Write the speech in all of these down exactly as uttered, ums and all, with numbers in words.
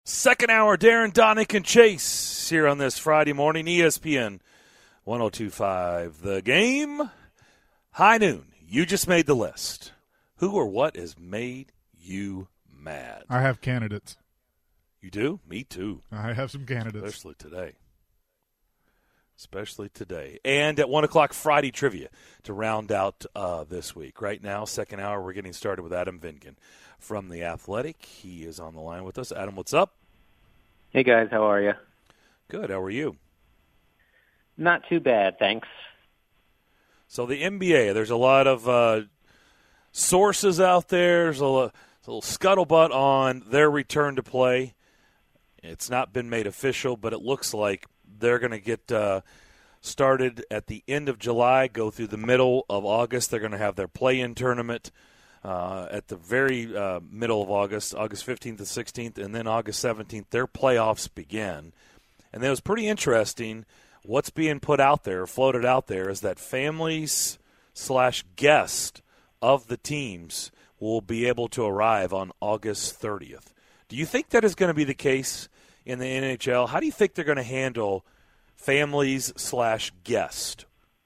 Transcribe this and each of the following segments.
Second hour, Darren, Donick, and Chase here on this Friday morning, E S P N one oh two point five. The Game, high noon. You just made the list. Who or what has made you mad? I have candidates. You do? Me too. I have some candidates. Especially today. Especially today. And at one o'clock, Friday trivia to round out uh, this week. Right now, second hour, we're getting started with Adam Vingan from The Athletic. He is on the line with us. Adam, what's up? Hey, guys. How are you? Good. How are you? Not too bad, thanks. So the N B A, there's a lot of uh, sources out there. There's a, a little scuttlebutt on their return to play. It's not been made official, but it looks like they're going to get uh, started at the end of July, go through the middle of August. They're going to have their play-in tournament uh, at the very uh, middle of August, August fifteenth to sixteenth, and then August seventeenth, their playoffs begin. And it was pretty interesting. What's being put out there, floated out there, is that families slash guests of the teams will be able to arrive on August thirtieth. Do you think that is going to be the case in the N H L? How do you think they're going to handle families slash guests?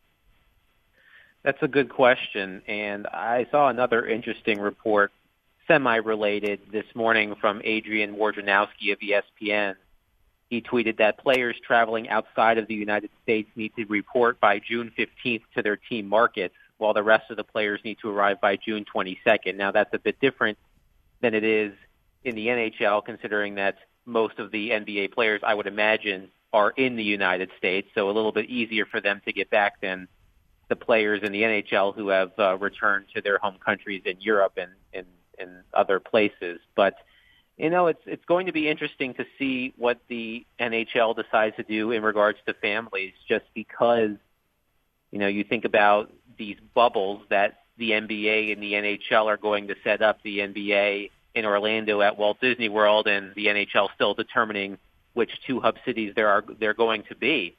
That's a good question, and I saw another interesting report, semi-related, this morning from Adrian Wojnarowski of E S P N. He tweeted that players traveling outside of the United States need to report by June fifteenth to their team markets, while the rest of the players need to arrive by June twenty-second. Now, that's a bit different than it is in the N H L, considering that most of the N B A players, I would imagine, are in the United States, so a little bit easier for them to get back than the players in the N H L who have uh, returned to their home countries in Europe and, and, and other places. But, you know, it's it's going to be interesting to see what the N H L decides to do in regards to families, just because, you know, you think about these bubbles that the N B A and the N H L are going to set up, the N B A in Orlando at Walt Disney World, and the N H L still determining which two hub cities there are they're going to be.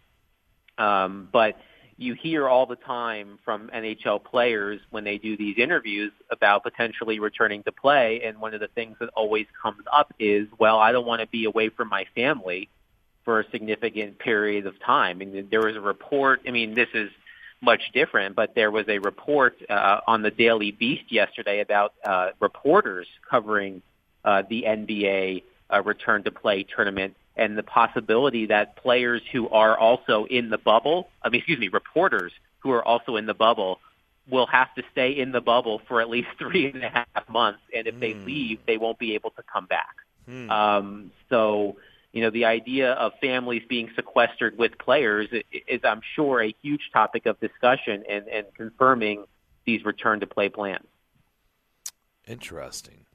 Um, but you hear all the time from N H L players when they do these interviews about potentially returning to play, and one of the things that always comes up is, well, I don't want to be away from my family for a significant period of time. I mean, there was a report, I mean, this is much different, but there was a report uh, on the Daily Beast yesterday about uh, reporters covering uh, the N B A uh, return to play tournament, and the possibility that players who are also in the bubble, I mean, excuse me, reporters who are also in the bubble will have to stay in the bubble for at least three and a half months, and if mm. they leave, they won't be able to come back. Mm. Um, so, you know, the idea of families being sequestered with players is, I'm sure, a huge topic of discussion and, and confirming these return-to-play plans. Interesting.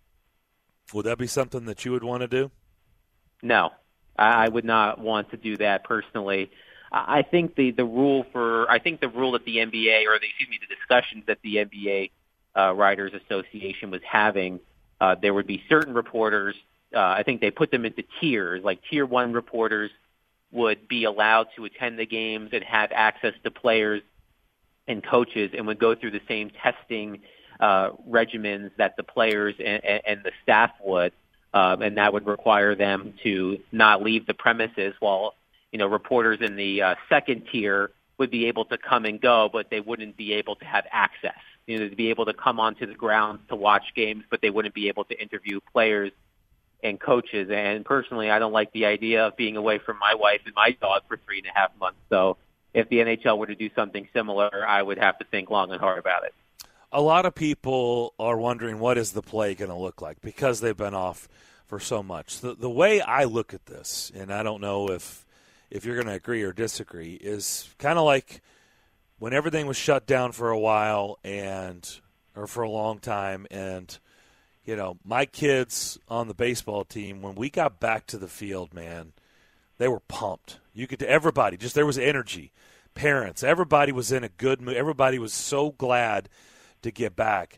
Would that be something that you would want to do? No, I would not want to do that personally. I think the, the rule for I think the rule that the N B A or the, excuse me the discussions that the N B A uh, Writers Association was having, uh, there would be certain reporters. Uh, I think they put them into tiers. Like tier one reporters would be allowed to attend the games and have access to players and coaches, and would go through the same testing uh, regimens that the players and, and the staff would. Um, and that would require them to not leave the premises, while, you know, reporters in the uh, second tier would be able to come and go, but they wouldn't be able to have access. You know, to be able to come onto the grounds to watch games, but they wouldn't be able to interview players and coaches. And personally, I don't like the idea of being away from my wife and my dog for three and a half months. So if the N H L were to do something similar, I would have to think long and hard about it. A lot of people are wondering, what is the play going to look like, because they've been off for so much. The, the way I look at this, and I don't know if if you're going to agree or disagree, is kind of like when everything was shut down for a while and or for a long time, and you know, my kids on the baseball team, when we got back to the field, man, they were pumped. You could everybody just there was energy. Parents, everybody was in a good mood. Everybody was so glad to get back.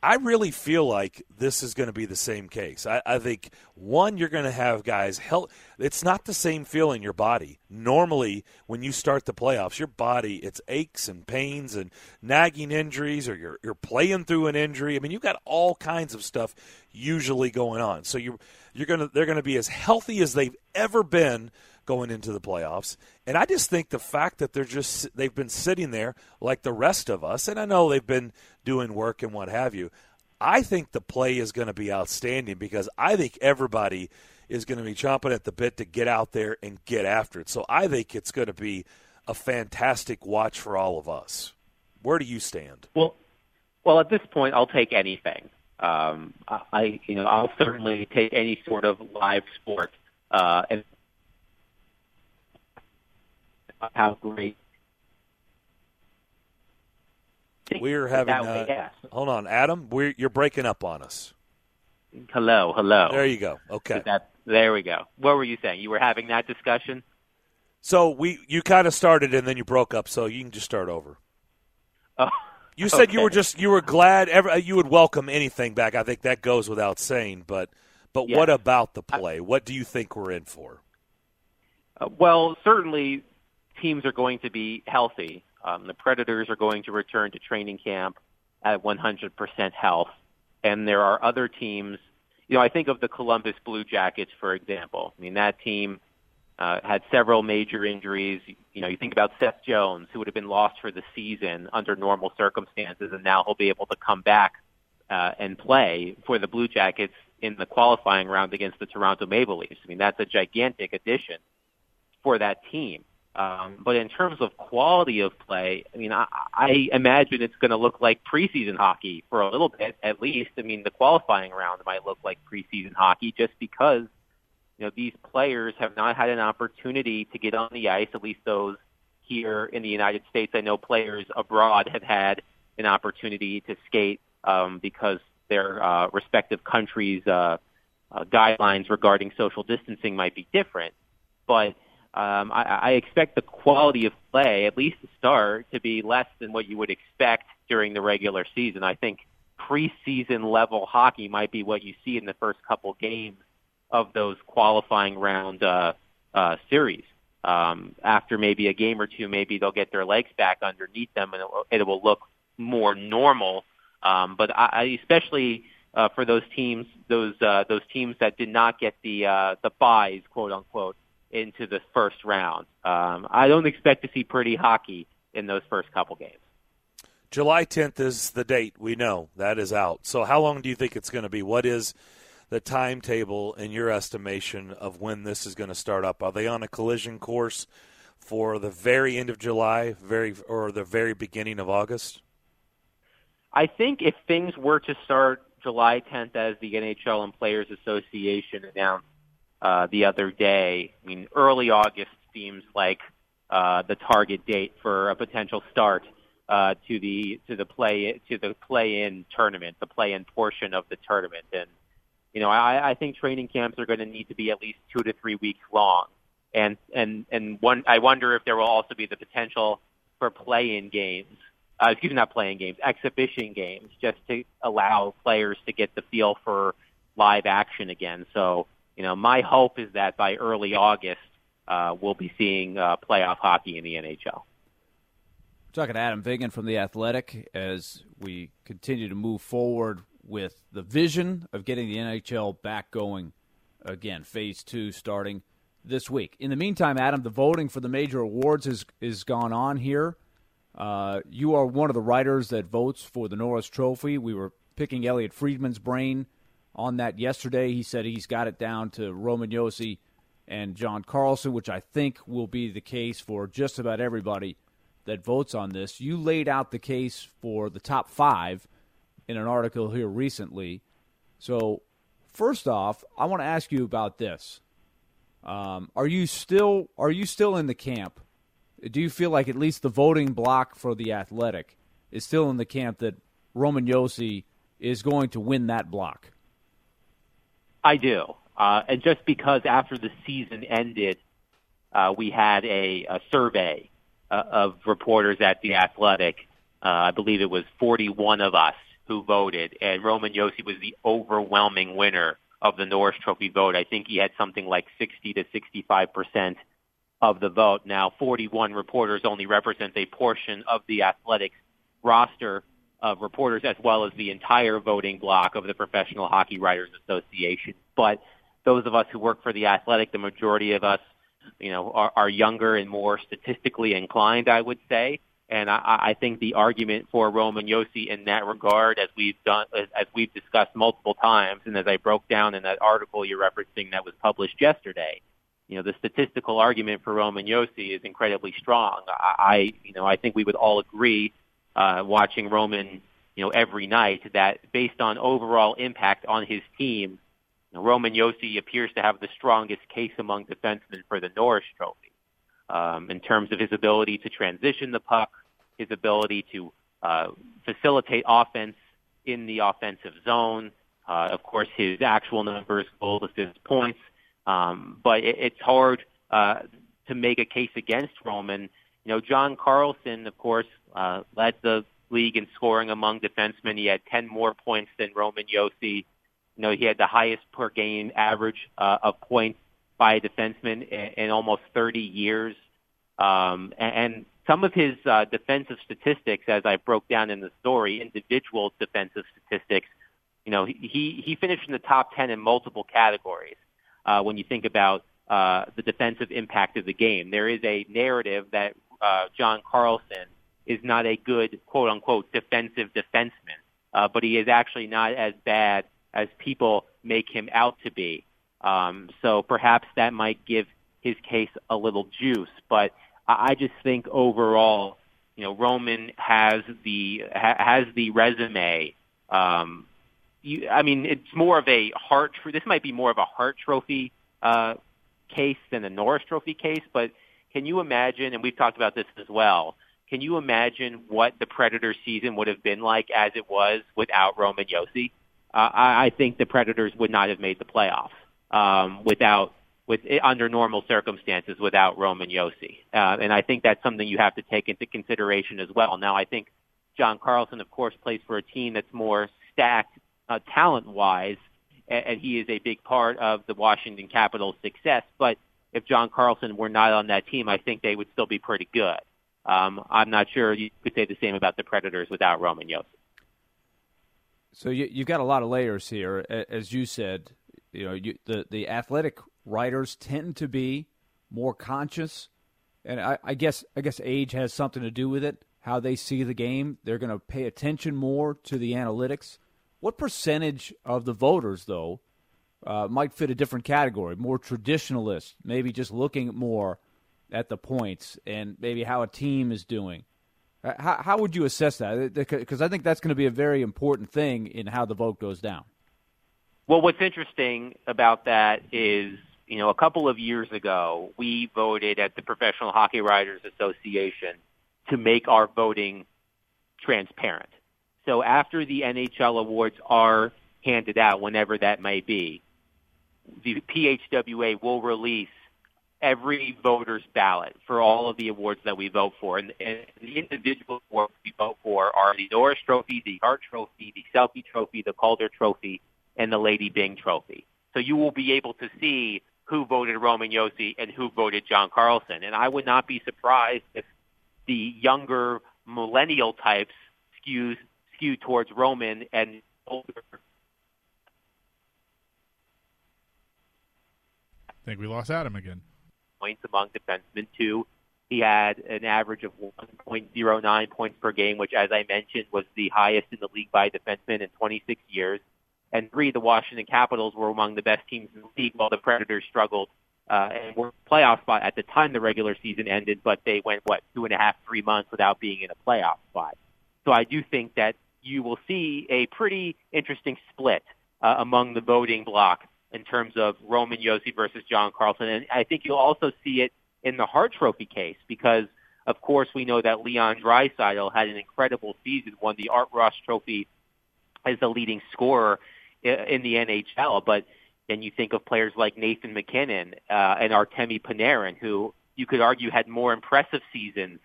I really feel like this is going to be the same case. I, I think, one, you're going to have guys help. It's not the same feel in your body. Normally, when you start the playoffs, your body, it's aches and pains and nagging injuries, or you're, you're playing through an injury. I mean, you've got all kinds of stuff usually going on. So you're, you're gonna, they're going to be as healthy as they've ever been going into the playoffs. And I just think the fact that they're just they've been sitting there like the rest of us, and I know they've been doing work and what have you, I think the play is going to be outstanding, because I think everybody is going to be chomping at the bit to get out there and get after it. So I think it's going to be a fantastic watch for all of us. Where do you stand? Well, well, at this point, I'll take anything. Um, I, you know, I'll certainly take any sort of live sport, uh, and how great. We're having. Uh, way, yes. Hold on, Adam. We're you're breaking up on us. Hello, hello. There you go. Okay. That, there we go. What were you saying? You were having that discussion? So we you kind of started and then you broke up. So you can just start over. Oh. You said okay. you were just you were glad ever you would welcome anything back. I think that goes without saying. But but yes. What about the play? I, what do you think we're in for? Uh, well, certainly. Teams are going to be healthy. Um, the Predators are going to return to training camp at one hundred percent health. And there are other teams. You know, I think of the Columbus Blue Jackets, for example. I mean, that team uh, had several major injuries. You know, you think about Seth Jones, who would have been lost for the season under normal circumstances, and now he'll be able to come back uh, and play for the Blue Jackets in the qualifying round against the Toronto Maple Leafs. I mean, that's a gigantic addition for that team. Um, but in terms of quality of play, I mean, I, I imagine it's going to look like preseason hockey for a little bit, at least. I mean, the qualifying round might look like preseason hockey just because, you know, these players have not had an opportunity to get on the ice, at least those here in the United States. I know players abroad have had an opportunity to skate um, because their uh, respective countries' uh, uh, guidelines regarding social distancing might be different. But Um, I, I expect the quality of play, at least to start, to be less than what you would expect during the regular season. I think preseason level hockey might be what you see in the first couple games of those qualifying round uh, uh, series. Um, after maybe a game or two, maybe they'll get their legs back underneath them, and it will, it will look more normal. Um, but I, I especially uh, for those teams, those uh, those teams that did not get the uh, the buys, quote unquote, into the first round. Um, I don't expect to see pretty hockey in those first couple games. July tenth is the date. We know that is out. So how long do you think it's going to be? What is the timetable in your estimation of when this is going to start up? Are they on a collision course for the very end of July, very or the very beginning of August? I think if things were to start July tenth, as the N H L and Players Association announced Uh, the other day, I mean, early August seems like uh, the target date for a potential start uh, to the to the play to the play-in tournament, the play-in portion of the tournament. And you know, I, I think training camps are going to need to be at least two to three weeks long. And and and one, I wonder if there will also be the potential for play-in games. Uh, excuse me, not play-in games, exhibition games, just to allow players to get the feel for live action again. So. You know, my hope is that by early August, uh, we'll be seeing uh, playoff hockey in the N H L. We're talking to Adam Vingan from The Athletic as we continue to move forward with the vision of getting the N H L back going again, phase two starting this week. In the meantime, Adam, the voting for the major awards is, is gone on here. Uh, you are one of the writers that votes for the Norris Trophy. We were picking Elliot Friedman's brain on that yesterday. He said he's got it down to Roman Josi and John Carlson, which I think will be the case for just about everybody that votes on this. You laid out the case for the top five in an article here recently. So first off, I want to ask you about this. Um, are you still are you still in the camp? Do you feel like at least the voting block for The Athletic is still in the camp that Roman Josi is going to win that block? I do. Uh, and just because after the season ended, uh, we had a, a survey uh, of reporters at The Athletic. Uh, I believe it was forty-one of us who voted, and Roman Josi was the overwhelming winner of the Norris Trophy vote. I think he had something like sixty to sixty-five percent of the vote. Now, forty-one reporters only represents a portion of the Athletics roster of reporters, as well as the entire voting block of the Professional Hockey Writers Association. But those of us who work for the Athletic, the majority of us, you know, are, are younger and more statistically inclined, I would say. And I, I think the argument for Roman Josi in that regard, as we've done, as, as we've discussed multiple times, and as I broke down in that article you're referencing that was published yesterday, you know, the statistical argument for Roman Josi is incredibly strong. I, I you know, I think we would all agree, uh, watching Roman, you know, every night, that based on overall impact on his team, you know, Roman Josi appears to have the strongest case among defensemen for the Norris Trophy. Um, in terms of his ability to transition the puck, his ability to uh, facilitate offense in the offensive zone, uh, of course, his actual numbers, goals, assists, points. Um, but it, it's hard uh, to make a case against Roman. You know, John Carlson, of course, uh, led the league in scoring among defensemen. He had ten more points than Roman Josi. You know, he had the highest per game average uh, of points by a defenseman in, in almost thirty years. Um, and, and some of his uh, defensive statistics, as I broke down in the story, individual defensive statistics, you know, he, he finished in the top ten in multiple categories. Uh, when you think about uh, the defensive impact of the game, there is a narrative that uh, John Carlson is not a good, quote unquote, defensive defenseman, uh, but he is actually not as bad as people make him out to be. Um, so perhaps that might give his case a little juice, but I just think overall, you know, Roman has the ha, has the resume. Um, you, I mean, it's more of a Hart. This might be more of a Hart Trophy uh, case than a Norris Trophy case. But can you imagine? And we've talked about this as well. Can you imagine what the Predators season would have been like as it was without Roman Josi? Uh, I, I think the Predators would not have made the playoffs. Um, without, with under normal circumstances, without Roman Josi, uh, and I think that's something you have to take into consideration as well. Now, I think John Carlson, of course, plays for a team that's more stacked uh, talent-wise, and, and he is a big part of the Washington Capitals' success. But if John Carlson were not on that team, I think they would still be pretty good. Um, I'm not sure you could say the same about the Predators without Roman Josi. So you, you've got a lot of layers here, as you said. You know, you, the the athletic writers tend to be more conscious, and I, I guess I guess age has something to do with it. How they see the game, they're going to pay attention more to the analytics. What percentage of the voters, though, uh, might fit a different category? More traditionalist, maybe just looking more at the points and maybe how a team is doing. How how would you assess that? Because I think that's going to be a very important thing in how the vote goes down. Well, what's interesting about that is, you know, a couple of years ago, we voted at the Professional Hockey Writers Association to make our voting transparent. So after the N H L awards are handed out, whenever that may be, the P H W A will release every voter's ballot for all of the awards that we vote for. And, and the individual awards we vote for are the Norris Trophy, the Hart Trophy, the Selke Trophy, the Calder Trophy, and the Lady Byng Trophy. So you will be able to see who voted Roman Josi and who voted John Carlson. And I would not be surprised if the younger millennial types skews skew towards Roman and older. I think we lost Adam again. Points among defensemen too. He had an average of one point oh nine points per game, which, as I mentioned, was the highest in the league by a defenseman in twenty-six years. And three, the Washington Capitals were among the best teams in the league, while the Predators struggled uh, and were playoff spot at the time the regular season ended, but they went, what, two and a half, three months without being in a playoff spot. So I do think that you will see a pretty interesting split uh, among the voting block in terms of Roman Josi versus John Carlson. And I think you'll also see it in the Hart Trophy case because, of course, we know that Leon Draisaitl had an incredible season, won the Art Ross Trophy as the leading scorer in the N H L, but then you think of players like Nathan MacKinnon uh, and Artemi Panarin, who you could argue had more impressive seasons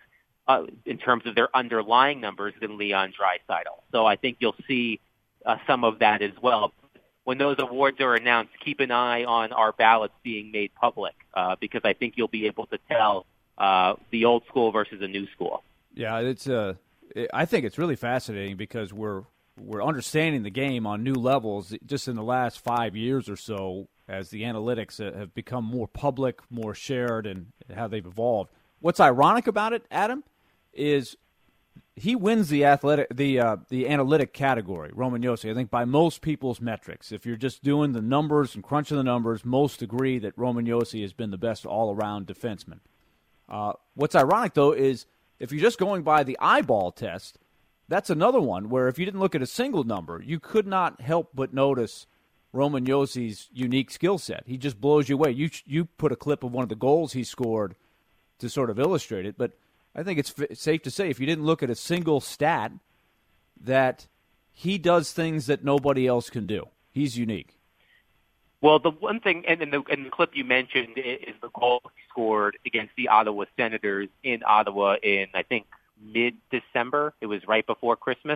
uh, in terms of their underlying numbers than Leon Draisaitl. So I think you'll see uh, some of that as well. When those awards are announced, keep an eye on our ballots being made public uh, because I think you'll be able to tell uh, the old school versus the new school. Yeah, it's uh, I think it's really fascinating because we're we're understanding the game on new levels just in the last five years or so as the analytics have become more public, more shared, and how they've evolved. What's ironic about it, Adam, is he wins the athletic, the uh, the analytic category, Roman Josi, I think by most people's metrics. If you're just doing the numbers and crunching the numbers, most agree that Roman Josi has been the best all-around defenseman. Uh, what's ironic, though, is if you're just going by the eyeball test, that's another one where if you didn't look at a single number, you could not help but notice Roman Josi's unique skill set. He just blows you away. You you put a clip of one of the goals he scored to sort of illustrate it, but I think it's f- safe to say if you didn't look at a single stat that he does things that nobody else can do. He's unique. Well, the one thing, and in the, in the clip you mentioned, is the goal he scored against the Ottawa Senators in Ottawa in, I think, mid-December. It was right before Christmas,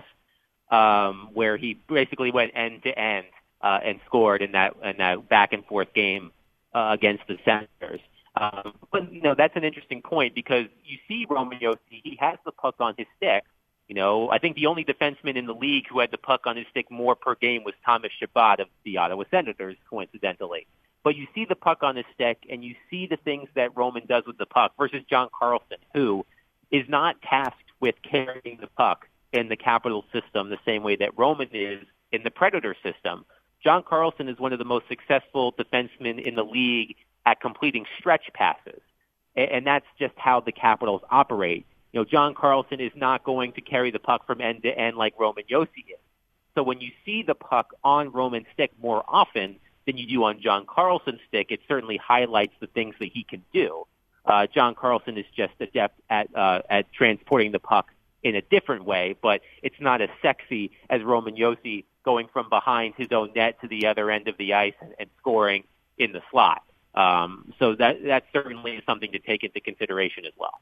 um, where he basically went end-to-end uh, and scored in that in that back-and-forth game uh, against the Senators. Um, but, you know, that's an interesting point because you see Roman Josi, he has the puck on his stick. You know, I think the only defenseman in the league who had the puck on his stick more per game was Thomas Chabot of the Ottawa Senators, coincidentally. But you see the puck on his stick, and you see the things that Roman does with the puck versus John Carlson, who is not tasked with carrying the puck in the Capital system the same way that Roman is in the Predator system. John Carlson is one of the most successful defensemen in the league at completing stretch passes. And that's just how the Capitals operate. You know, John Carlson is not going to carry the puck from end to end like Roman Josi is. So when you see the puck on Roman's stick more often than you do on John Carlson's stick, it certainly highlights the things that he can do. Uh, John Carlson is just adept at, uh, at transporting the puck in a different way, but it's not as sexy as Roman Josi going from behind his own net to the other end of the ice and, and scoring in the slot. Um, so that that certainly is something to take into consideration as well.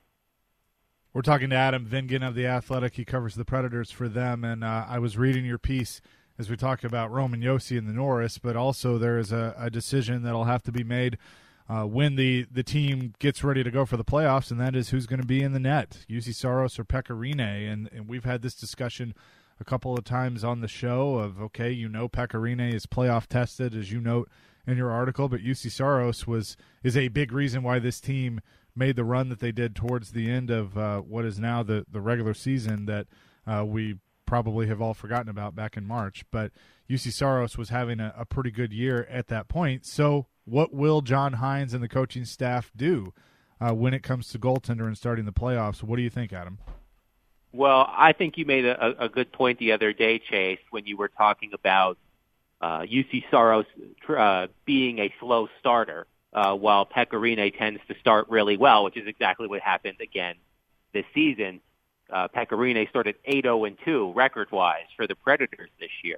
We're talking to Adam Vingan of The Athletic. He covers the Predators for them, and uh, I was reading your piece as we talked about Roman Josi and the Norris, but also there is a, a decision that will have to be made uh, when the, the team gets ready to go for the playoffs, and that is who's going to be in the net, Juuse Saros or Pekka Rinne. And, and we've had this discussion a couple of times on the show of, okay, you know Pekka Rinne is playoff tested, as you note in your article, but Juuse Saros was is a big reason why this team made the run that they did towards the end of uh, what is now the, the regular season that uh, we probably have all forgotten about back in March. But Juuse Saros was having a, a pretty good year at that point. So what will John Hynes and the coaching staff do uh, when it comes to goaltender and starting the playoffs? What do you think, Adam? Well, I think you made a, a good point the other day, Chase, when you were talking about uh, Juuse Saros uh, being a slow starter. Uh, while Pekka Rinne tends to start really well, which is exactly what happened again this season. Uh, Pekka Rinne started eight oh and two record-wise for the Predators this year.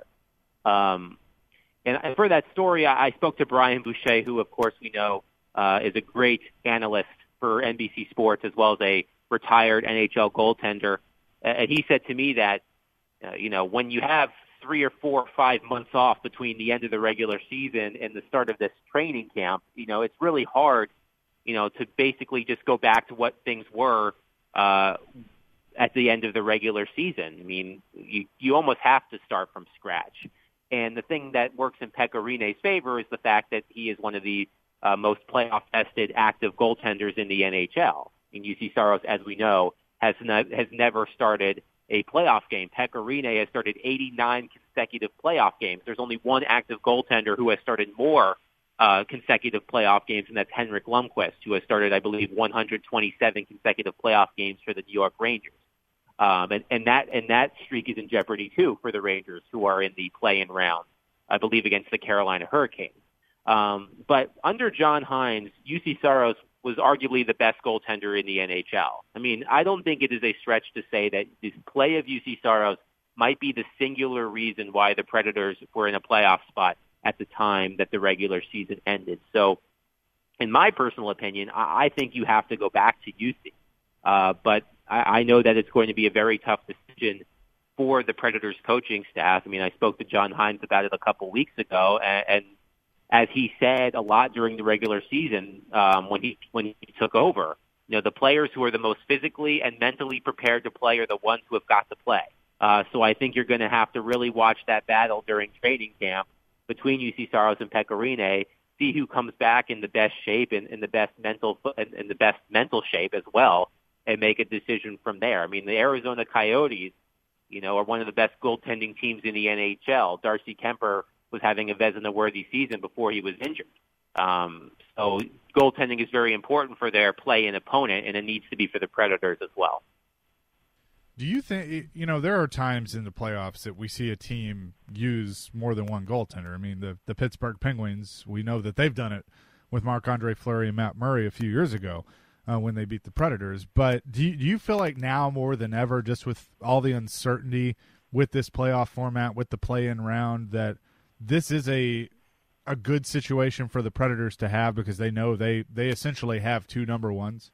Um, and, and for that story, I, I spoke to Brian Boucher, who, of course, we know uh, is a great analyst for N B C Sports as well as a retired N H L goaltender. And he said to me that, uh, you know, when you have three or four or five months off between the end of the regular season and the start of this training camp, you know, it's really hard, you know, to basically just go back to what things were uh, at the end of the regular season. I mean, you, you almost have to start from scratch. And the thing that works in Pekka Rinne's favor is the fact that he is one of the uh, most playoff-tested active goaltenders in the N H L. And Juuse Saros, as we know, has, ne- has never started a playoff game. Pekka Rinne has started eighty-nine consecutive playoff games. There's only one active goaltender who has started more uh, consecutive playoff games, and that's Henrik Lundqvist, who has started, I believe, one hundred twenty-seven consecutive playoff games for the New York Rangers. Um, and, and that and that streak is in jeopardy, too, for the Rangers, who are in the play-in round, I believe, against the Carolina Hurricanes. Um, but under John Hynes, Juuse Saros was arguably the best goaltender in the N H L. I mean, I don't think it is a stretch to say that this play of Juuse Saros might be the singular reason why the Predators were in a playoff spot at the time that the regular season ended. So, in my personal opinion, I, I think you have to go back to Juuse. Uh, but I, I know that it's going to be a very tough decision for the Predators coaching staff. I mean, I spoke to John Hines about it a couple weeks ago, and, and as he said a lot during the regular season um, when he when he took over, you know, the players who are the most physically and mentally prepared to play are the ones who have got to play. Uh, so I think you're going to have to really watch that battle during training camp between U C Saros and Pekka Rinne, see who comes back in the best shape and in the best mental in, in the best mental shape as well, and make a decision from there. I mean, the Arizona Coyotes, you know, are one of the best goaltending teams in the N H L. Darcy Kemper was having a Vezina-worthy season before he was injured. Um, so goaltending is very important for their play and opponent, and it needs to be for the Predators as well. Do you think, you know, there are times in the playoffs that we see a team use more than one goaltender? I mean, the, the Pittsburgh Penguins, we know that they've done it with Marc-Andre Fleury and Matt Murray a few years ago uh, when they beat the Predators. But do you, do you feel like now more than ever, just with all the uncertainty with this playoff format, with the play-in round, that this is a a good situation for the Predators to have because they know they, they essentially have two number ones?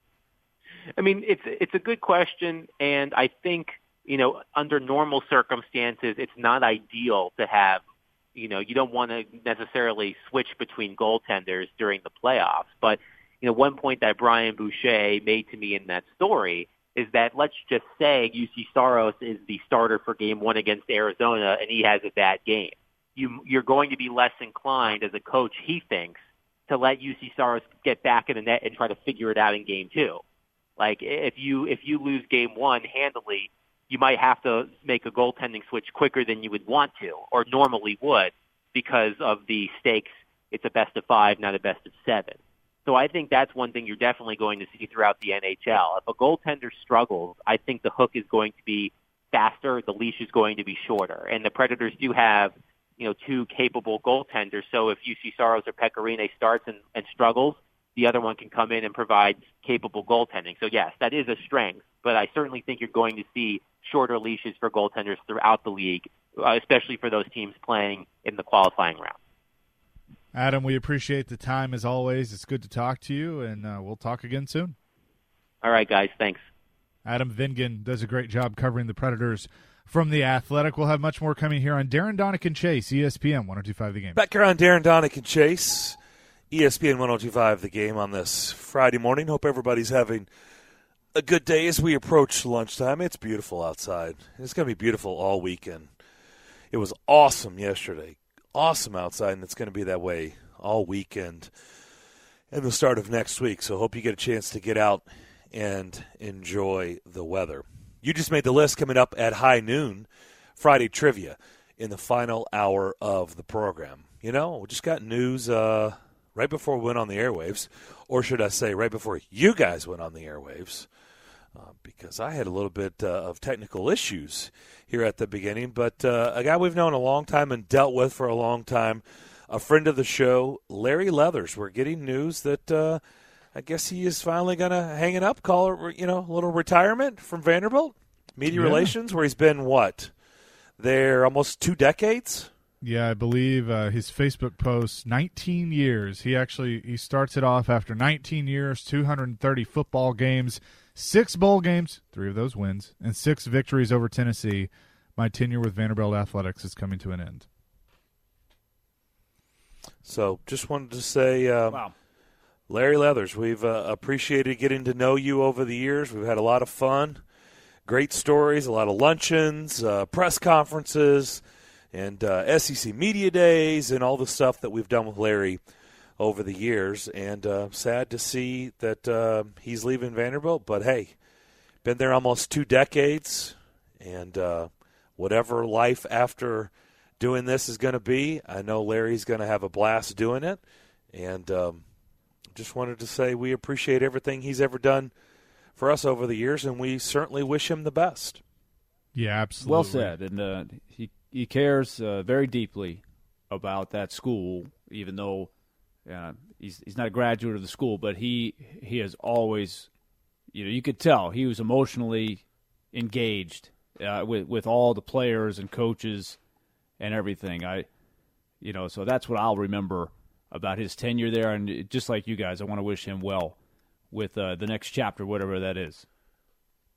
I mean, it's it's a good question, and I think, you know, under normal circumstances, it's not ideal to have, you know, you don't want to necessarily switch between goaltenders during the playoffs. But, you know, one point that Brian Boucher made to me in that story is that let's just say U C Saros is the starter for game one against Arizona, and he has a bad game. You, you're going to be less inclined as a coach, he thinks, to let U C Saros get back in the net and try to figure it out in game two. Like, if you if you lose game one handily, you might have to make a goaltending switch quicker than you would want to or normally would because of the stakes. It's a best of five, not a best of seven. So I think that's one thing you're definitely going to see throughout the N H L. If a goaltender struggles, I think the hook is going to be faster, the leash is going to be shorter. And the Predators do have, you know, two capable goaltenders. So if U C Saros or Pekka Rinne starts and, and struggles, the other one can come in and provide capable goaltending. So, yes, that is a strength, but I certainly think you're going to see shorter leashes for goaltenders throughout the league, uh, especially for those teams playing in the qualifying round. Adam, we appreciate the time as always. It's good to talk to you, and uh, we'll talk again soon. All right, guys. Thanks. Adam Vingan does a great job covering the Predators from The Athletic. We'll have much more coming here on Darren Donick and Chase, E S P N one oh two point five The Game. Back here on Darren Donick and Chase, E S P N one oh two point five The Game on this Friday morning. Hope everybody's having a good day as we approach lunchtime. It's beautiful outside. It's going to be beautiful all weekend. It was awesome yesterday. Awesome outside, and it's going to be that way all weekend and the start of next week. So hope you get a chance to get out and enjoy the weather. You just made the list coming up at high noon, Friday trivia in the final hour of the program. You know, we just got news uh, right before we went on the airwaves, or should I say right before you guys went on the airwaves, uh, because I had a little bit uh, of technical issues here at the beginning. But uh, a guy we've known a long time and dealt with for a long time, a friend of the show, Larry Leathers. We're getting news that uh, I guess he is finally going to hang it up, call it, you know, a little retirement from Vanderbilt Media yeah. Relations, where he's been, what, there almost two decades? Yeah, I believe uh, his Facebook post, nineteen years. He actually he starts it off after nineteen years, two hundred thirty football games, six bowl games, three of those wins, and six victories over Tennessee. My tenure with Vanderbilt Athletics is coming to an end. So just wanted to say, um, wow. Larry Leathers, we've uh, appreciated getting to know you over the years. We've had a lot of fun, great stories, a lot of luncheons, uh, press conferences, and uh, S E C Media Days, and all the stuff that we've done with Larry over the years. And uh, sad to see that uh, he's leaving Vanderbilt. But, hey, been there almost two decades, and uh, whatever life after doing this is going to be, I know Larry's going to have a blast doing it. And um, just wanted to say we appreciate everything he's ever done for us over the years, and we certainly wish him the best. Yeah, absolutely. Well said. And uh, he he cares uh, very deeply about that school, even though uh, he's he's not a graduate of the school, but he he has always, you know, you could tell he was emotionally engaged uh, with with all the players and coaches and everything. I, you know, so that's what I'll remember about his tenure there. And just like you guys, I want to wish him well with uh, the next chapter, whatever that is.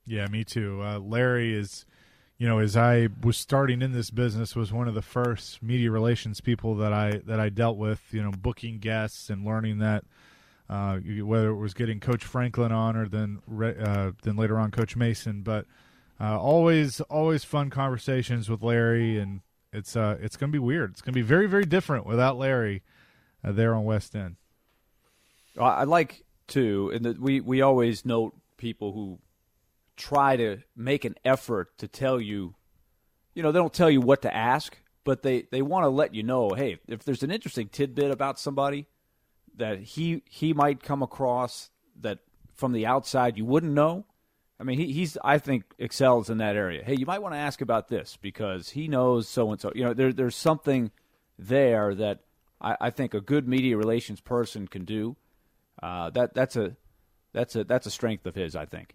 Yeah, me too. Uh, Larry is, you know, as I was starting in this business, was one of the first media relations people that I that I dealt with. You know, booking guests and learning that uh, whether it was getting Coach Franklin on or then uh, then later on Coach Mason, but uh, always always fun conversations with Larry, and it's uh, it's going to be weird. It's going to be very very different without Larry uh, there on West End. I like to, and that we we always note people who try to make an effort to tell you, you know, they don't tell you what to ask, but they, they want to let you know, hey, if there's an interesting tidbit about somebody that he he might come across that from the outside you wouldn't know. I mean, he, he's, I think, excels in that area. Hey, you might want to ask about this because he knows so-and-so. You know, there, there's something there that I, I think a good media relations person can do. Uh, that that's a that's a that's a strength of his, I think.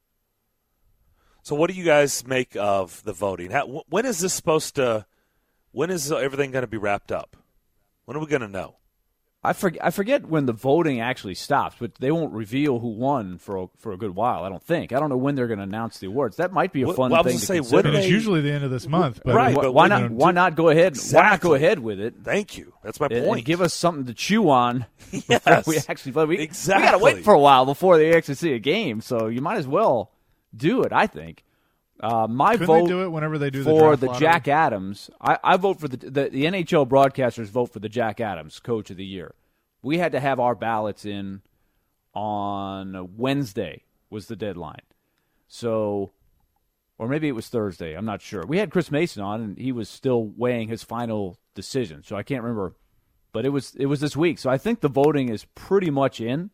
So what do you guys make of the voting? How, when is this supposed to – when is everything going to be wrapped up? When are we going to know? I forget, I forget when the voting actually stops, but they won't reveal who won for a, for a good while, I don't think. I don't know when they're going to announce the awards. That might be a fun well, thing to say, consider. It's usually the end of this month. But right. But why, not, why not go ahead exactly. Why not go ahead with it? Thank you. That's my and, point. And give us something to chew on. Yes. we actually play. We, exactly. we got to wait for a while before they actually see a game, so you might as well do it, I think. Uh, my Couldn't vote they do it whenever they do the for draft the lottery? Jack Adams. I, I vote for the, the the N H L broadcasters vote for the Jack Adams Coach of the Year. We had to have our ballots in on Wednesday was the deadline. So, or maybe it was Thursday. I'm not sure. We had Chris Mason on, and he was still weighing his final decision. So I can't remember, but it was it was this week. So I think the voting is pretty much in.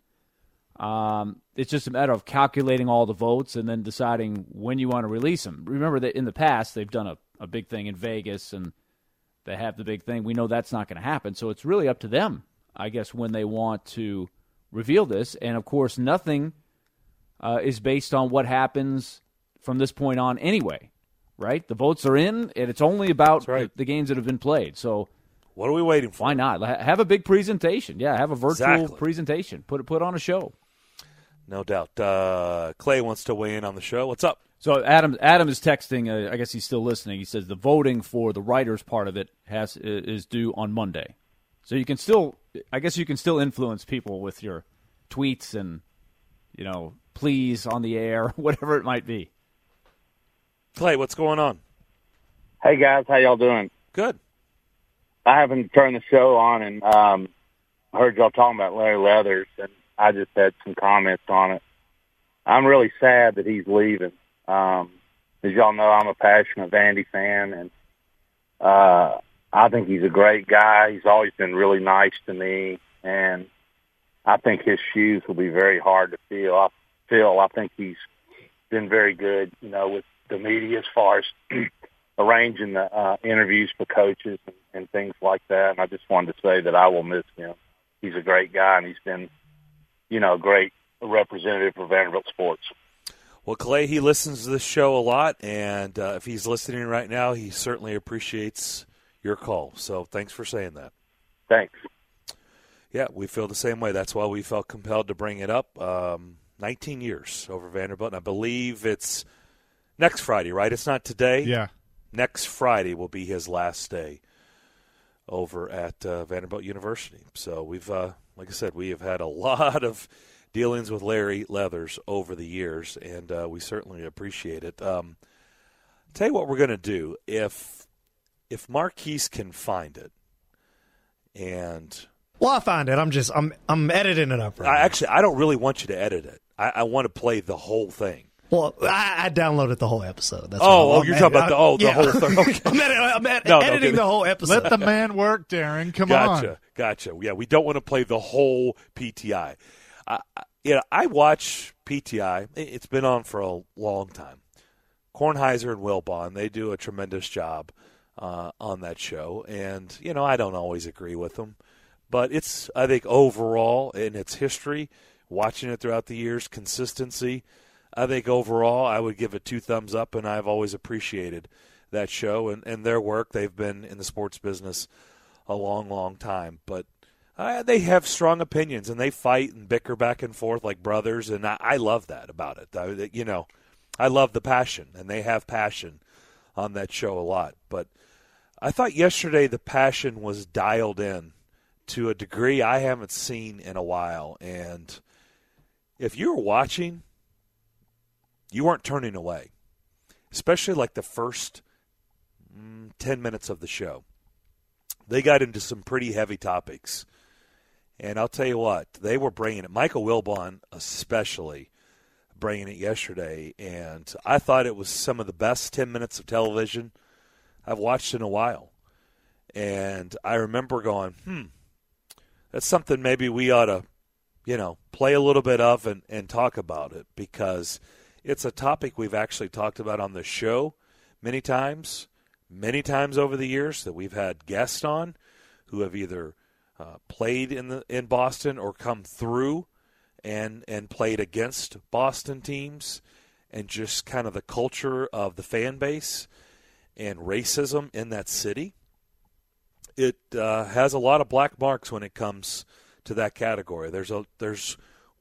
Um, it's just a matter of calculating all the votes and then deciding when you want to release them. Remember that in the past they've done a, a big thing in Vegas and they have the big thing. We know that's not going to happen, so it's really up to them, I guess, when they want to reveal this. And, of course, nothing uh, is based on what happens from this point on anyway, right? The votes are in, and it's only about right. the, the games that have been played. So what are we waiting for? Why not? Have a big presentation. Yeah, have a virtual exactly. presentation. Put put on a show. No doubt. Uh, Clay wants to weigh in on the show. What's up? So Adam Adam is texting. Uh, I guess he's still listening. He says the voting for the writers part of it has is due on Monday. So you can still, I guess you can still influence people with your tweets and, you know, please on the air, whatever it might be. Clay, what's going on? Hey guys, how y'all doing? Good. I haven't turned the show on and um, heard y'all talking about Larry Leathers, and I just had some comments on it. I'm really sad that he's leaving. Um, as y'all know, I'm a passionate Vandy fan, and uh, I think he's a great guy. He's always been really nice to me, and I think his shoes will be very hard to fill. I feel I think he's been very good, you know, with the media as far as arranging the uh, interviews for coaches and, and things like that. And I just wanted to say that I will miss him. He's a great guy, and he's been, you know, a great representative for Vanderbilt sports. Well, Clay, he listens to this show a lot, and uh, if he's listening right now, he certainly appreciates your call. So thanks for saying that. Thanks. Yeah, we feel the same way. That's why we felt compelled to bring it up. Um, nineteen years over Vanderbilt, and I believe it's next Friday, right? It's not today? Yeah. Next Friday will be his last day over at uh, Vanderbilt University. So we've, uh, like I said, we have had a lot of dealings with Larry Leathers over the years, and uh, we certainly appreciate it. Um, tell you what we're going to do. If if Marquise can find it, and well, I'll find it. I'm just I'm I'm editing it up right I, now. Actually, I don't really want you to edit it. I, I want to play the whole thing. Well, I, I downloaded the whole episode. That's oh, what oh, you're talking about the oh the yeah. whole thing. Okay. I'm, edit, I'm ed- No, no, editing okay. the whole episode. Let the man work, Darren. Come gotcha, on. Gotcha. Yeah, we don't want to play the whole P T I. Uh, you know, I watch P T I. It's been on for a long time. Kornheiser and Wilbon, they do a tremendous job uh, on that show. And, you know, I don't always agree with them. But it's, I think, overall in its history, watching it throughout the years, consistency, I think overall I would give it two thumbs up, and I've always appreciated that show and, and their work. They've been in the sports business a long, long time. But uh, they have strong opinions, and they fight and bicker back and forth like brothers, and I, I love that about it. I, you know, I love the passion, and they have passion on that show a lot. But I thought yesterday the passion was dialed in to a degree I haven't seen in a while. And if you were watching, you weren't turning away, especially like the first mm, ten minutes of the show. They got into some pretty heavy topics. And I'll tell you what, they were bringing it. Michael Wilbon especially bringing it yesterday. And I thought it was some of the best ten minutes of television I've watched in a while. And I remember going, hmm, that's something maybe we ought to, you know, play a little bit of and, and talk about it, because it's a topic we've actually talked about on the show many times, many times over the years that we've had guests on who have either uh, played in the in Boston or come through and and played against Boston teams, and just kind of the culture of the fan base and racism in that city. It uh, has a lot of black marks when it comes to that category. There's a there's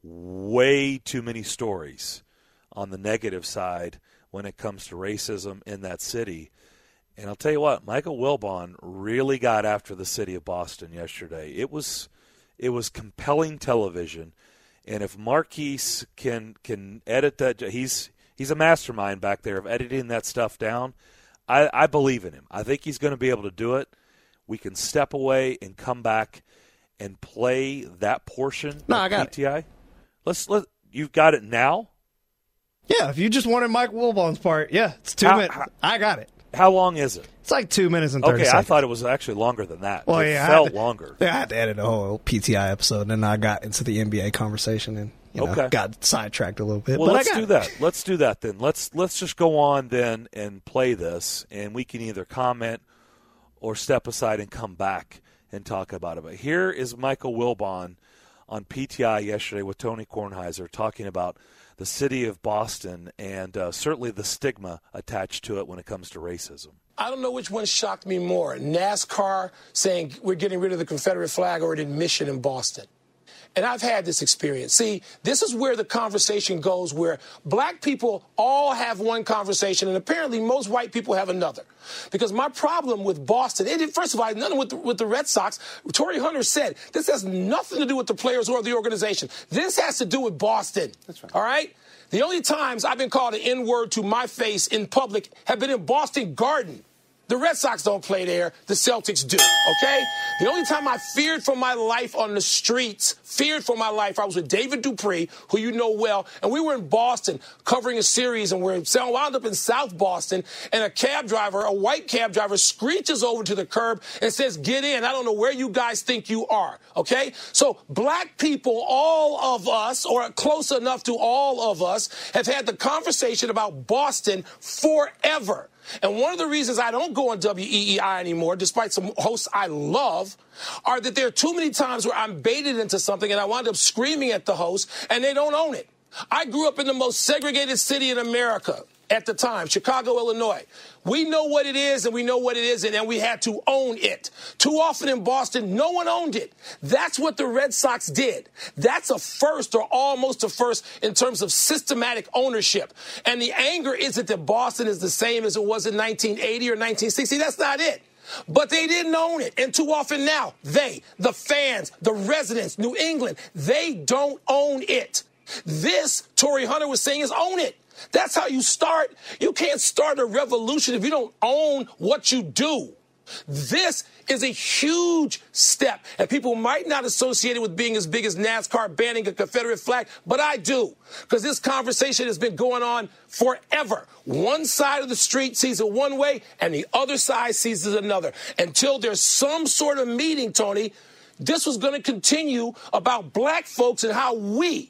way too many stories on the negative side when it comes to racism in that city. And I'll tell you what, Michael Wilbon really got after the city of Boston yesterday. It was it was compelling television, and if Marquise can can edit that, he's he's a mastermind back there of editing that stuff down. I, I believe in him. I think he's going to be able to do it. We can step away and come back and play that portion no, of I got P T I. It. Let's let you've got it now. Yeah, if you just wanted Mike Wilbon's part, yeah, it's two How- minutes. how- I got it. How long is it? It's like two minutes and thirty Okay, seconds. I thought it was actually longer than that. Well, it yeah, I felt had to- longer. Yeah, I had to edit a whole P T I episode, and then I got into the N B A conversation and you know, Okay. got sidetracked a little bit. Well, but let's I got do it. that. Let's do that then. Let's let's just go on then and play this, and we can either comment or step aside and come back and talk about it. But here is Michael Wilbon on P T I yesterday with Tony Kornheiser talking about the city of Boston and uh, certainly the stigma attached to it when it comes to racism. I don't know which one shocked me more, NASCAR saying we're getting rid of the Confederate flag or an admission in Boston. And I've had this experience. See, this is where the conversation goes, where black people all have one conversation, and apparently most white people have another. Because my problem with Boston, and it, first of all, I had nothing with the, with the Red Sox. Torrey Hunter said this has nothing to do with the players or the organization. This has to do with Boston. That's right. All right? The only times I've been called an N-word to my face in public have been in Boston Garden. The Red Sox don't play there. The Celtics do, okay? The only time I feared for my life on the streets, feared for my life, I was with David Dupree, who you know well, and we were in Boston covering a series, and we're wound up in South Boston, and a cab driver, a white cab driver, screeches over to the curb and says, get in. I don't know where you guys think you are, okay? So black people, all of us, or close enough to all of us, have had the conversation about Boston forever. And one of the reasons I don't go on W E E I anymore, despite some hosts I love, are that there are too many times where I'm baited into something and I wind up screaming at the host and they don't own it. I grew up in the most segregated city in America at the time, Chicago, Illinois. We know what it is and we know what it isn't, and we had to own it. Too often in Boston, no one owned it. That's what the Red Sox did. That's a first, or almost a first, in terms of systematic ownership. And the anger isn't that Boston is the same as it was in nineteen eighty or nineteen sixty. That's not it. But they didn't own it. And too often now, they, the fans, the residents, New England, they don't own it. This, Torrey Hunter was saying, is own it. That's how you start. You can't start a revolution if you don't own what you do. This is a huge step, and people might not associate it with being as big as NASCAR banning a Confederate flag, but I do, because this conversation has been going on forever. One side of the street sees it one way, and the other side sees it another. Until there's some sort of meeting, Tony, this was going to continue about black folks and how we,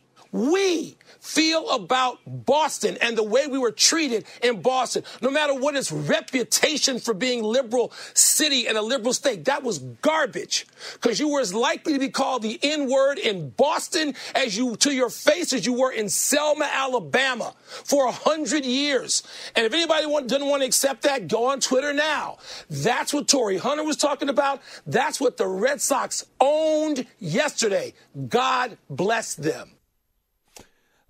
we feel about Boston and the way we were treated in Boston, no matter what its reputation for being liberal city and a liberal state. That was garbage, because you were as likely to be called the N-word in Boston as you to your face as you were in Selma, Alabama for a hundred years. And if anybody want, doesn't want to accept that, go on Twitter now. That's what Torrey Hunter was talking about. That's what the Red Sox owned yesterday. God bless them.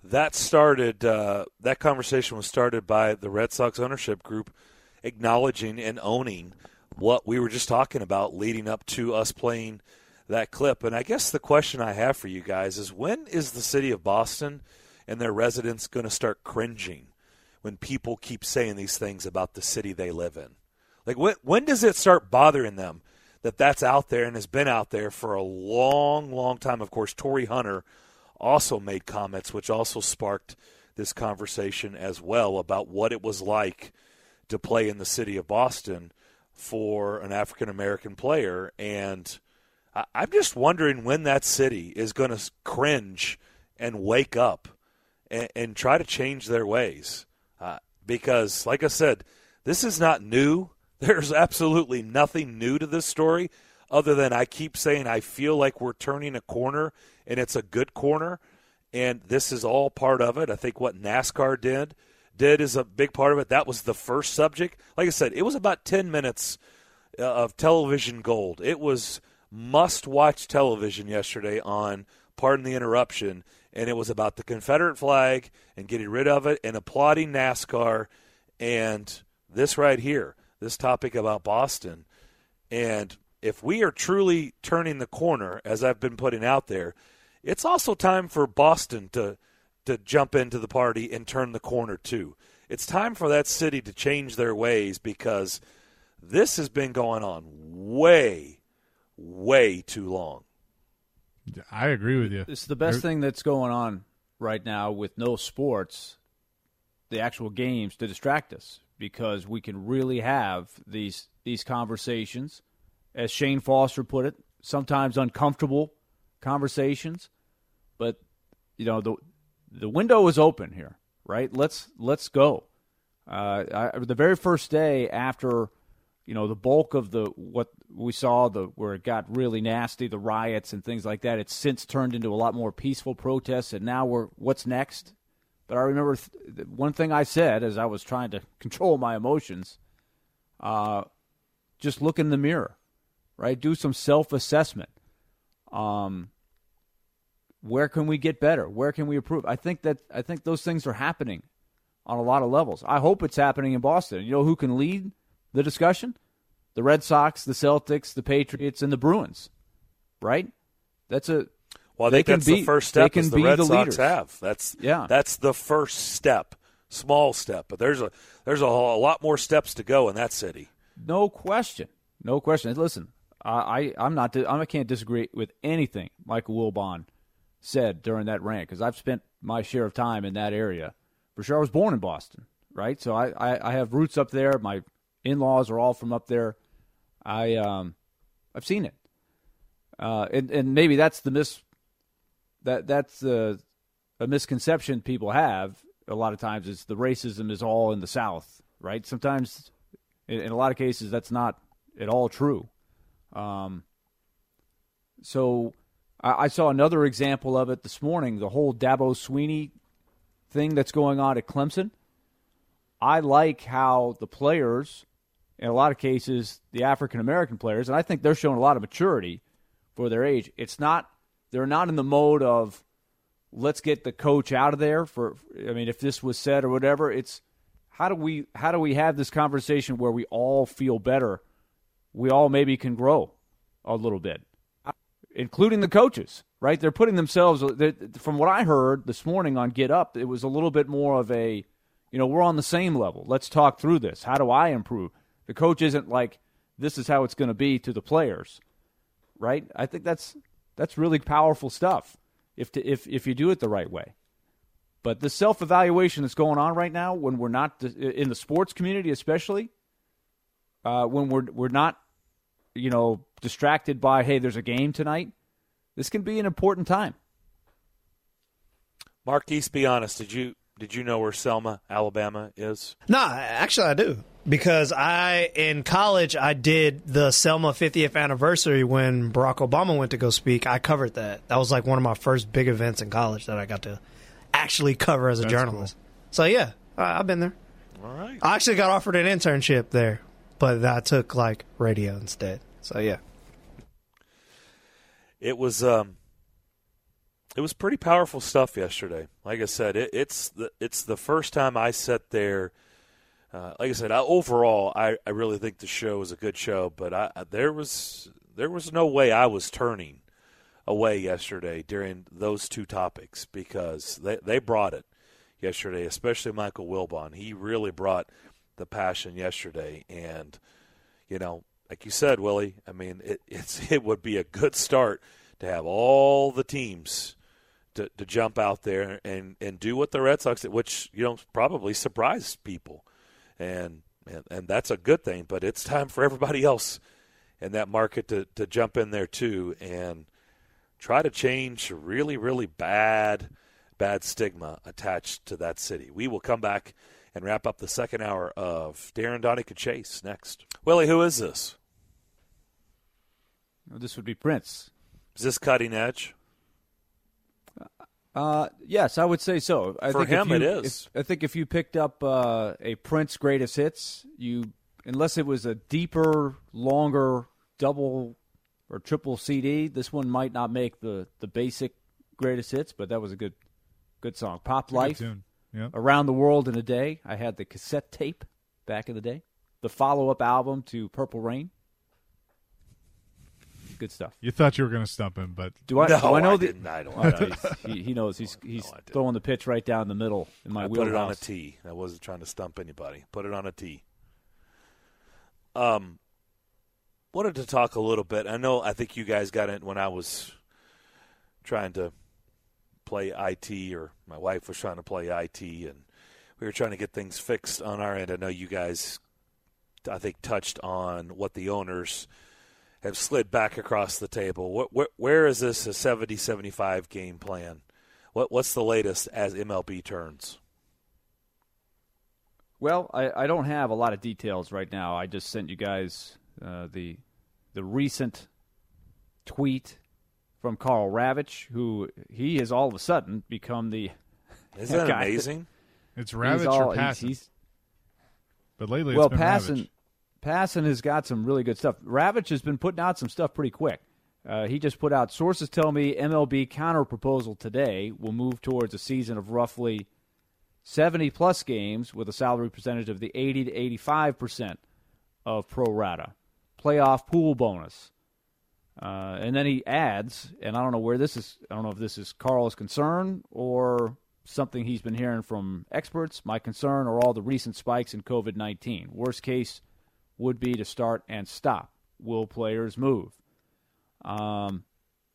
that started uh, that conversation was started by the Red Sox ownership group acknowledging and owning what we were just talking about leading up to us playing that clip. And I guess the question I have for you guys is, when is the city of Boston and their residents going to start cringing when people keep saying these things about the city they live in? Like, when, when does it start bothering them that that's out there and has been out there for a long, long time? Of course, Torrey Hunter also made comments, which also sparked this conversation as well about what it was like to play in the city of Boston for an African-American player. And I, I'm just wondering when that city is going to cringe and wake up and, and try to change their ways. Uh, because, like I said, this is not new. There's absolutely nothing new to this story other than I keep saying I feel like we're turning a corner, and it's a good corner, and this is all part of it. I think what NASCAR did did is a big part of it. That was the first subject. Like I said, it was about ten minutes of television gold. It was must-watch television yesterday on Pardon the Interruption, and it was about the Confederate flag and getting rid of it and applauding NASCAR and this right here, this topic about Boston. And if we are truly turning the corner, as I've been putting out there, it's also time for Boston to to jump into the party and turn the corner too. It's time for that city to change their ways, because this has been going on way, way too long. I agree with you. It's the best thing that's going on right now with no sports, the actual games, to distract us, because we can really have these these conversations, as Shane Foster put it, sometimes uncomfortable conversations, but you know the the window is open here, right? Let's let's go. Uh, I, the very first day after, you know, the bulk of the what we saw, the where it got really nasty, the riots and things like that, it's since turned into a lot more peaceful protests, and now we're what's next? But I remember th- one thing I said as I was trying to control my emotions, uh, just look in the mirror, right? Do some self-assessment. Um, where can we get better? Where can we improve? I think that I think those things are happening on a lot of levels. I hope it's happening in Boston. You know who can lead the discussion? The Red Sox, the Celtics, the Patriots, and the Bruins, right? That's a well. I think that's be, the first step. As the Red the Sox leaders. have. That's yeah. That's the first step, small step. But there's a there's a, a lot more steps to go in that city. No question. No question. Listen, I, I I'm not. I can't disagree with anything Michael Wilbon said during that rant, because I've spent my share of time in that area. For sure, I was born in Boston, right? So I, I, I have roots up there. My in-laws are all from up there. I um, I've seen it, uh, and and maybe that's the mis that that's the a misconception people have a lot of times, is the racism is all in the South, right? Sometimes, in, in a lot of cases, that's not at all true. Um, so I, I saw another example of it this morning. The whole Dabo Swinney thing that's going on at Clemson. I like how the players, in a lot of cases, the African-American players, and I think they're showing a lot of maturity for their age. It's not, they're not in the mode of, let's get the coach out of there for, I mean, if this was said or whatever, it's how do we, how do we have this conversation where we all feel better? We all maybe can grow a little bit, including the coaches, right? They're putting themselves, from what I heard this morning on Get Up, it was a little bit more of a, you know, we're on the same level. Let's talk through this. How do I improve? The coach isn't like, this is how it's going to be to the players, right? I think that's that's really powerful stuff if to, if if you do it the right way. But the self-evaluation that's going on right now, when we're not in the sports community, especially uh, when we're we're not, you know, distracted by, hey, there's a game tonight. This can be an important time. Marquise, be honest. Did you did you know where Selma, Alabama is? No, actually I do. Because I, in college, I did the Selma fiftieth anniversary when Barack Obama went to go speak. I covered that. That was like one of my first big events in college that I got to actually cover as a That's journalist. Cool. So, yeah, I've been there. All right. I actually got offered an internship there, but I took, like, radio instead. So, yeah. It was, um, It was pretty powerful stuff yesterday. Like I said, it, it's the it's the first time I sat there. Uh, like I said, I, overall, I, I really think the show was a good show, but I, there was there was no way I was turning away yesterday during those two topics because they, they brought it yesterday, especially Michael Wilbon. He really brought the passion yesterday, and you know, like you said, Willie, I mean, it it's it would be a good start to have all the teams to, to jump out there and, and do what the Red Sox did, which, you know, probably surprised people. And, and and that's a good thing, but it's time for everybody else in that market to, to jump in there too and try to change a really, really bad, bad stigma attached to that city. We will come back and wrap up the second hour of Darren, Donick, and Chase next. Willie, who is this? Well, this would be Prince. Is this cutting edge? Uh, yes, I would say so. I For think him, if you, it is. If, I think if you picked up uh, a Prince Greatest Hits, you unless it was a deeper, longer, double or triple C D, this one might not make the, the basic Greatest Hits, but that was a good good song. Pop Life, tune. Yep. Around the World in a Day. I had the cassette tape back in the day. The follow-up album to Purple Rain. Good stuff. You thought you were going to stump him, but do I? No, do I know I the, didn't. I don't. Oh, no, he's, he, he knows. He's he's No, I didn't. throwing the pitch right down the middle in my I wheelhouse. put it on a tee. I wasn't trying to stump anybody. Put it on a tee. Um, wanted to talk a little bit. I know. I think you guys got it when I was trying to play I T, or my wife was trying to play I T, and we were trying to get things fixed on our end. I know you guys, I think, touched on what the owners have slid back across the table. What, where, where is this a seventy seventy-five game plan? What What's the latest as M L B turns? Well, I, I don't have a lot of details right now. I just sent you guys uh, the the recent tweet from Carl Ravitch, who he has all of a sudden become the Isn't that guy. amazing? it's He's Ravitch all- or he's- Passan. he's- But lately well, it's been Passan, Ravitch. Passan has got some really good stuff. Ravitch has been putting out some stuff pretty quick. Uh, he just put out, sources tell me M L B counter-proposal today will move towards a season of roughly seventy-plus games with a salary percentage of the eighty to eighty-five percent of pro rata. Playoff pool bonus. Uh, and then he adds, and I don't know where this is, I don't know if this is Carl's concern or something he's been hearing from experts. My concern are all the recent spikes in covid nineteen. Worst case would be to start and stop. Will players move? Um,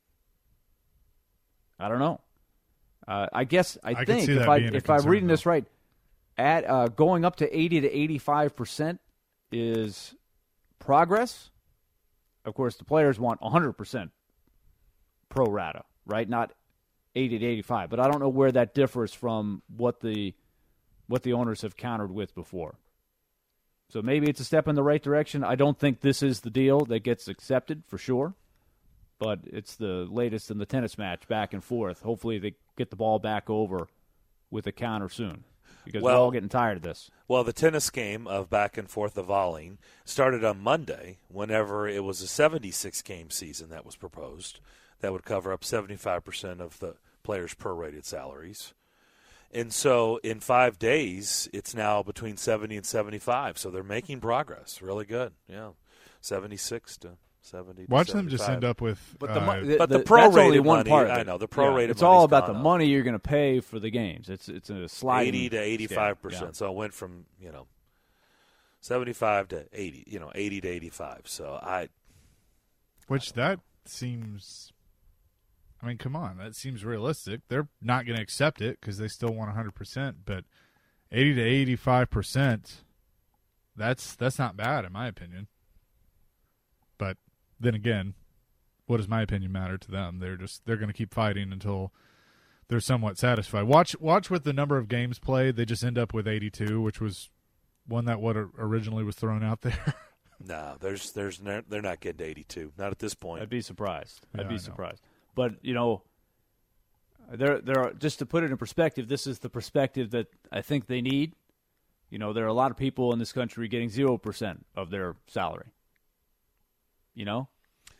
I don't know. Uh, I guess I, I could think see if that I being a if I'm concern, reading though. this right, at uh, going up to eighty to eighty-five percent is progress. Of course, the players want one hundred percent pro rata, right? Not eighty to eighty-five. But I don't know where that differs from what the what the owners have countered with before. So maybe it's a step in the right direction. I don't think this is the deal that gets accepted for sure. But it's the latest in the tennis match, back and forth. Hopefully they get the ball back over with a counter soon, because Well- we're all getting tired of this. Well, the tennis game of back and forth of volleying started on Monday whenever it was a seventy-six game season that was proposed that would cover up seventy-five percent of the players' prorated salaries. And so in five days, it's now between seventy and seventy-five. So they're making progress. Really good. Yeah. seventy-six to seventy to Watch them just seventy-five. end up with. But the, uh, mo- But the that's only prorated one money, part of I it. know, the prorated It's all money's about gone the up. money you're going to pay for the games. It's it's a sliding eighty to eighty-five percent. scale. So it went from, you know, seventy-five to eighty, you know, eighty to eighty-five. So I, Which that seems. I mean, come on, that seems realistic. They're not going to accept it because they still want one hundred percent. But eighty to eighty-five percent, that's that's not bad in my opinion. But then again, what does my opinion matter to them? They're just they're going to keep fighting until they're somewhat satisfied. Watch watch with the number of games played. They just end up with eighty-two, which was one that what originally was thrown out there. no, there's, there's, no, they're not getting to eighty-two. Not at this point. I'd be surprised. Yeah, I'd I be know. surprised. But you know, there there are, just to put it in perspective, this is the perspective that I think they need. You know, there are a lot of people in this country getting zero percent of their salary. You know,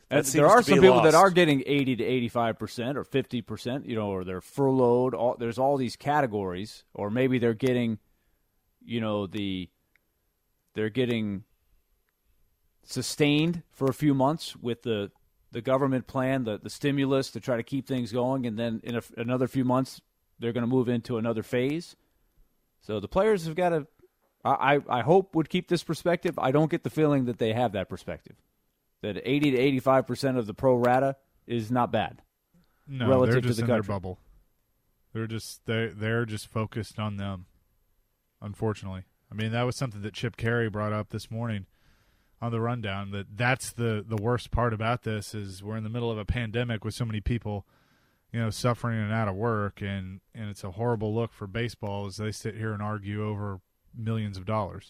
That there are some people lost. that are getting eighty to eighty-five percent or fifty percent, you know, or they're furloughed. All, there's all these categories, or maybe they're getting, you know, the they're getting sustained for a few months with the, the government plan, the, the stimulus to try to keep things going, and then in a, another few months they're going to move into another phase. So the players have got to, I, I hope, would keep this perspective. I don't get the feeling that they have that perspective. That eighty to eighty-five percent of the pro rata is not bad. No, relative they're to just the in their country. bubble. They're just they they're just focused on them. Unfortunately, I mean that was something that Chip Carey brought up this morning on the rundown. That that's the the worst part about this is we're in the middle of a pandemic with so many people, you know, suffering and out of work, and and it's a horrible look for baseball as they sit here and argue over millions of dollars.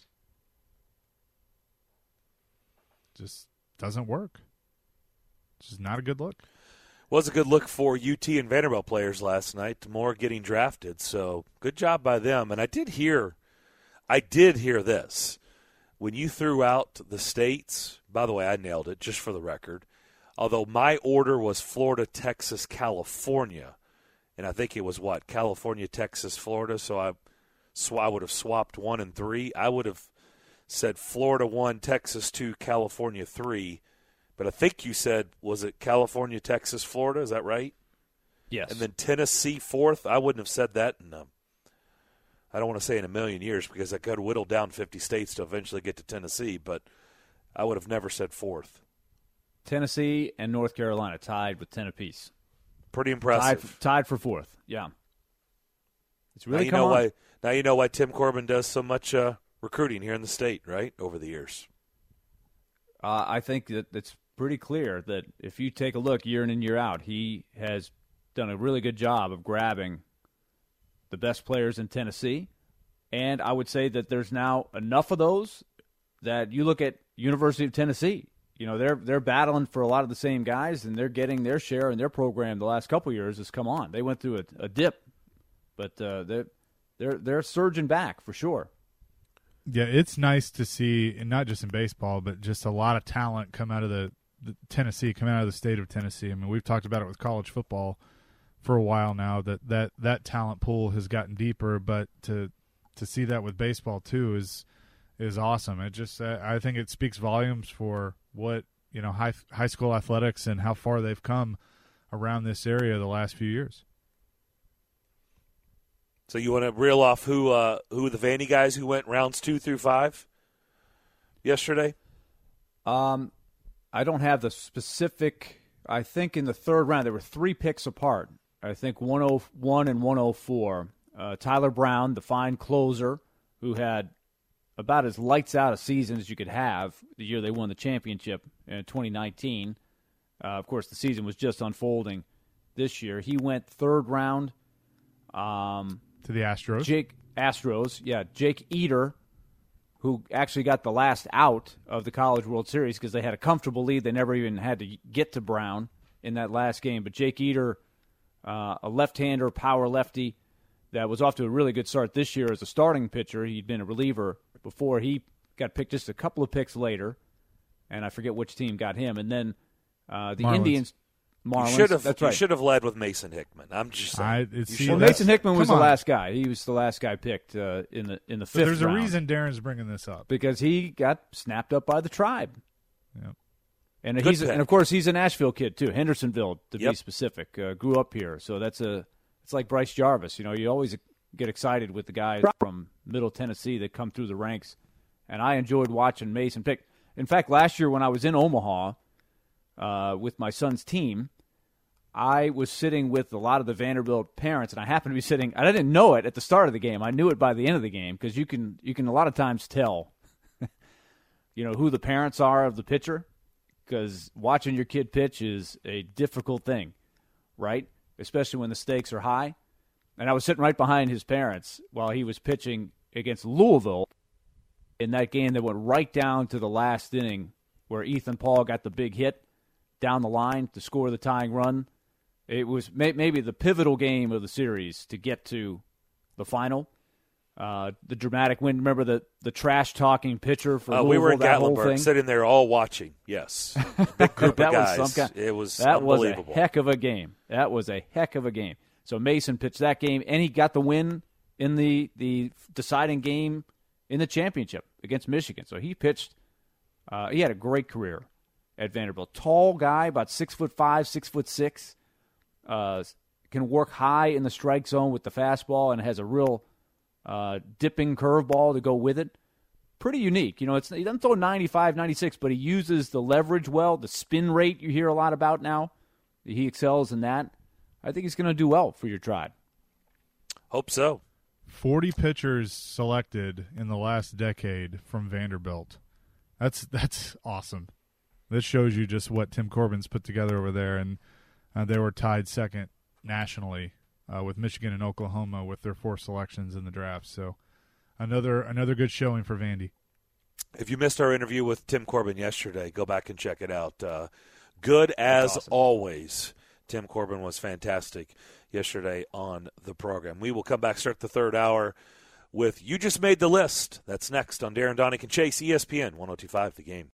Just doesn't work. It's just not a good look. Was a good look for U T and Vanderbilt players last night. More getting drafted, so good job by them. And I did hear, I did hear this when you threw out the states. By the way, I nailed it, just for the record. Although my order was Florida, Texas, California, and I think it was what California, Texas, Florida. So I, so I would have swapped one and three. I would have said Florida one, Texas two, California three. But I think you said, was it California, Texas, Florida? Is that right? Yes. And then Tennessee fourth. I wouldn't have said that in, um, I don't want to say in a million years because I could whittle down fifty states to eventually get to Tennessee, but I would have never said fourth. Tennessee and North Carolina tied with ten apiece. Pretty Tied, impressive. tied for fourth, yeah. It's really now you come know on. why. Now you know why Tim Corbin does so much uh, recruiting here in the state, right? Over the years. Uh, I think that it's pretty clear that if you take a look year in and year out, he has done a really good job of grabbing the best players in Tennessee. And I would say that there's now enough of those that you look at University of Tennessee. You know, they're they're battling for a lot of the same guys, and they're getting their share, and their program the last couple of years has come on. They went through a, a dip, but uh, they're, they're, they're surging back for sure. Yeah, it's nice to see, and not just in baseball, but just a lot of talent come out of the, the Tennessee, come out of the state of Tennessee. I mean, we've talked about it with college football for a while now, that that, that talent pool has gotten deeper, but to to see that with baseball too is is awesome. It just uh, I think it speaks volumes for what, you know, high high school athletics and how far they've come around this area the last few years. So you want to reel off who uh, who the Vandy guys who went rounds two through five yesterday? Um, I don't have the specific. I think in the third round there were three picks apart. I think one oh one and one oh four. Uh, Tyler Brown, the fine closer, who had about as lights out a season as you could have the year they won the championship in twenty nineteen. Uh, of course, the season was just unfolding this year. He went third round. Um, to the Astros. Jake Astros, yeah. Jake Eater, who actually got the last out of the College World Series because they had a comfortable lead. They never even had to get to Brown in that last game. But Jake Eater, uh, a left-hander, power lefty, that was off to a really good start this year as a starting pitcher. He'd been a reliever before. He got picked just a couple of picks later, and I forget which team got him. And then uh, the Marlins. Indians, Marlins. You should have. That's you right. should have led with Mason Hickman. I'm just saying. I, You it's, should see, Well, have. Mason Hickman was the come on. last guy. He was the last guy picked uh, in the in the But fifth there's a round reason Darren's bringing this up. because he got snapped up by the tribe. Yep. And Good he's pick. and of course he's a Nashville kid too, Hendersonville to be Yep. specific. Uh, grew up here, so that's a it's like Bryce Jarvis. You know, you always get excited with the guys from Middle Tennessee that come through the ranks, and I enjoyed watching Mason pick. In fact, last year when I was in Omaha uh, with my son's team, I was sitting with a lot of the Vanderbilt parents, and I happened to be sitting. I didn't know it at the start of the game. I knew it by the end of the game because you can you can a lot of times tell, you know, who the parents are of the pitcher, because watching your kid pitch is a difficult thing, right? Especially when the stakes are high. And I was sitting right behind his parents while he was pitching against Louisville in that game that went right down to the last inning where Ethan Paul got the big hit down the line to score the tying run. It was may- maybe the pivotal game of the series to get to the final. Uh, the dramatic win. Remember the, the trash-talking pitcher for uh, Louisville, we were in that whole Gatlinburg thing? sitting there all watching. Yes. Big group that of guys. was some kind, it was that unbelievable. was a heck of a game. That was a heck of a game. So Mason pitched that game, and he got the win in the, the deciding game in the championship against Michigan. So he pitched. Uh, he had a great career at Vanderbilt. Tall guy, about six foot five, six foot six. Uh, can work high in the strike zone with the fastball and has a real uh, dipping curveball to go with it. Pretty unique. You know, it's he doesn't throw ninety-five, ninety-six, but he uses the leverage well. The spin rate you hear a lot about now. He excels in that. I think he's going to do well for your Tribe. Hope so. forty pitchers selected in the last decade from Vanderbilt. That's that's awesome. This shows you just what Tim Corbin's put together over there, and uh, they were tied second nationally uh, with Michigan and Oklahoma with their four selections in the draft. So another another good showing for Vandy. If you missed our interview with Tim Corbin yesterday, go back and check it out. Uh, good as awesome. always. Tim Corbin was fantastic yesterday on the program. We will come back, start the third hour with You Just Made the List. That's next on Darren Donick and Chase, E S P N one oh two point five The Game.